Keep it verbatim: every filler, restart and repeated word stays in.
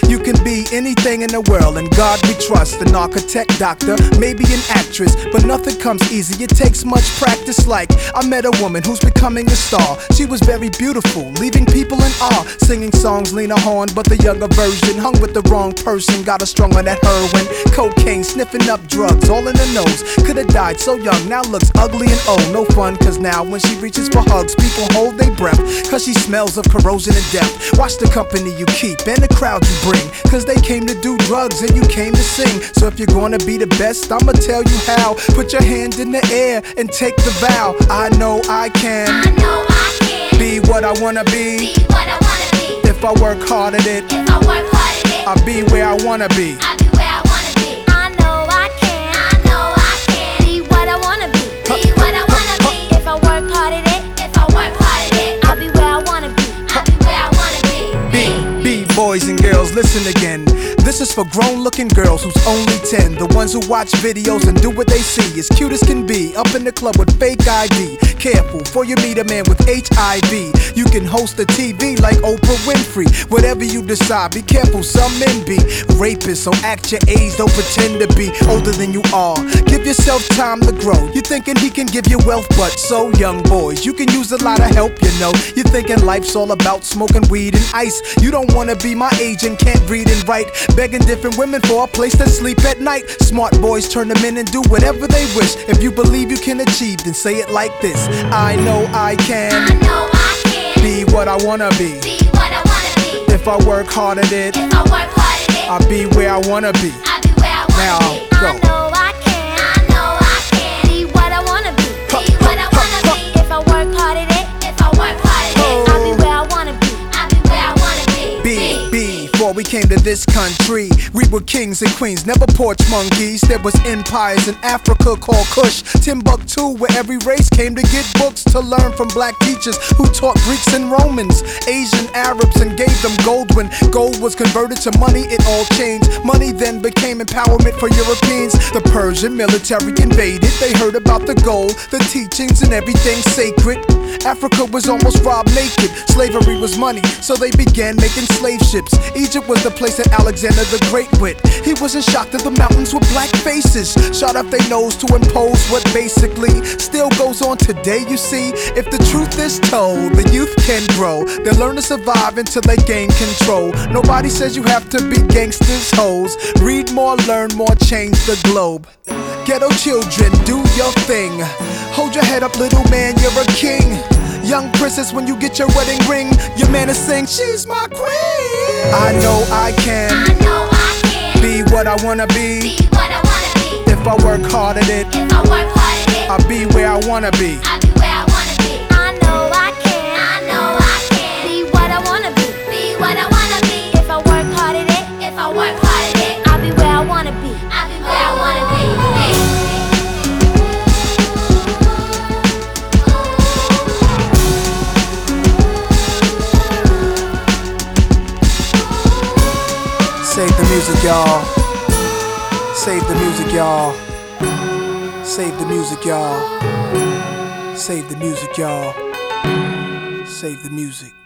You can be anything in the world, and God we trust. An architect, doctor, maybe an actress, but nothing comes easy, it takes much practice. Like, I met a woman who's becoming a star. She was very beautiful, leaving people in awe. Singing songs Lena Horne, but the younger version. Hung with the wrong person, got her strung on that heroin. Cocaine, sniffing up drugs, all in the nose. Could've died so young, now looks ugly and old. No fun, cause now when she reaches for hugs, people hold their breath, cause she smells of corrosion and death. Watch the company you keep and the crowd you bring, cause they came to do drugs and you came to sing. So if you're gonna be the best, I'ma tell you how. Put your hand in the air and take the vow. I know I can, I know I can be what I wanna be, be what I wanna be. If I work hard at it, If I work hard at it, I'll be where I wanna be. I'll be where I wanna be. I know I can, I know I can be what I wanna be, be what I wanna be. If I work hard at it, if I work hard at it, I'll be where I wanna be, I'll be where I wanna be. Be, be boys and girls, listen again. This is for grown-looking girls who's only ten. The ones who watch videos and do what they see, as cute as can be, up in the club with fake I D. Careful, for you meet a man with H I V. You can host a T V like Oprah Winfrey. Whatever you decide, be careful, some men be rapists, so act your age, don't pretend to be older than you are. Give yourself time to grow. You're thinking he can give you wealth, but so young boys, you can use a lot of help, you know. You're thinking life's all about smoking weed and ice. You don't wanna be my age and can't read and write, begging different women for a place to sleep at night. Smart boys turn them in and do whatever they wish. If you believe you can achieve, then say it like this: I know I can, I know I can be what I wanna be, be what I wanna be. If I work hard at it, If I work hard at it, I'll be where I wanna be. I'll be where I wanna Now, be. go. I know I can, I know I can be what I wanna be, be what I wanna be. If I work hard at it, if I work hard at it, I'll be where I wanna be, I'll be where I wanna be. Be, be, before we came to this country, we were kings and queens, never porch monkeys. There was empires in Africa called Kush, Timbuktu, where every race came to get books to learn from black teachers who taught Greeks and Romans, Asian Arabs, and gave them gold. When gold was converted to money, it all changed. Money then became empowerment for Europeans. The Persian military invaded, they heard about the gold, the teachings and everything sacred. Africa was almost robbed naked, slavery was money, so they began making slave ships. Egypt was the place that Alexander the Great went. He wasn't shocked that the mountains were black faces, shot up their nose to impose what basically still goes on today. You see, if the truth is told, the youth can grow. They'll learn to survive until they gain control. Nobody says you have to be gangsters, hoes. Read more, learn more, change the globe. Ghetto children, do your thing. Hold your head up, little man, you're a king. Young princess, when you get your wedding ring, your man is saying, she's my queen. I know I can, I know I can be what I wanna be, be what I wanna be. If I work hard at it, If I work hard at it, I'll be where I wanna be. I'll be where I wanna be. I know I can, I know I can be what I wanna be, be what I wanna be. If I work hard at it, if I work hard at it, I'll be where I wanna be, I'll be where I wanna be. Save the music, y'all. Save the music, y'all. Save the music, y'all. Save the music, y'all. Save the music.